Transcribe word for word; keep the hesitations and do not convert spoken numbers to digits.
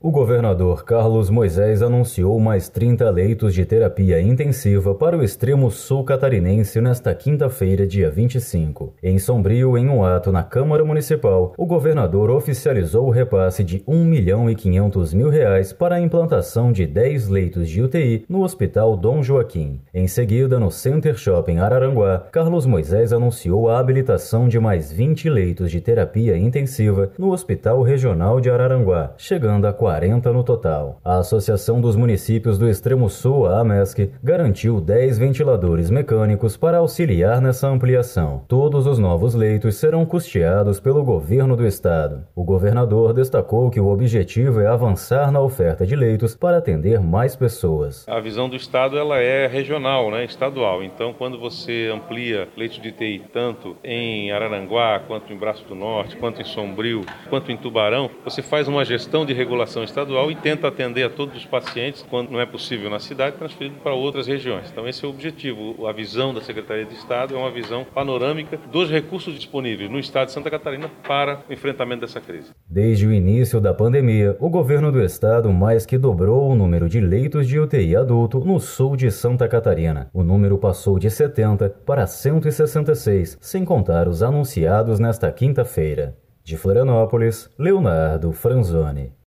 O governador Carlos Moisés anunciou mais trinta leitos de terapia intensiva para o extremo sul catarinense nesta quinta-feira, dia vinte e cinco. Em Sombrio, em um ato na Câmara Municipal, o governador oficializou o repasse de um milhão e quinhentos mil reais para a implantação de dez leitos de U T I no Hospital Dom Joaquim. Em seguida, no Center Shopping Araranguá, Carlos Moisés anunciou a habilitação de mais vinte leitos de terapia intensiva no Hospital Regional de Araranguá, chegando a quarenta no total. A Associação dos Municípios do Extremo Sul, a AMESC, garantiu dez ventiladores mecânicos para auxiliar nessa ampliação. Todos os novos leitos serão custeados pelo governo do estado. O governador destacou que o objetivo é avançar na oferta de leitos para atender mais pessoas. A visão do estado ela é regional, né, estadual. Então, quando você amplia leitos de U T I tanto em Araranguá, quanto em Braço do Norte, quanto em Sombrio, quanto em Tubarão, você faz uma gestão de regulação estadual e tenta atender a todos os pacientes, quando não é possível na cidade, transferido para outras regiões. Então esse é o objetivo. A visão da Secretaria de Estado é uma visão panorâmica dos recursos disponíveis no estado de Santa Catarina para o enfrentamento dessa crise. Desde o início da pandemia, o governo do estado mais que dobrou o número de leitos de U T I adulto no sul de Santa Catarina. O número passou de setenta para cento e sessenta e seis, sem contar os anunciados nesta quinta-feira. De Florianópolis, Leonardo Franzoni.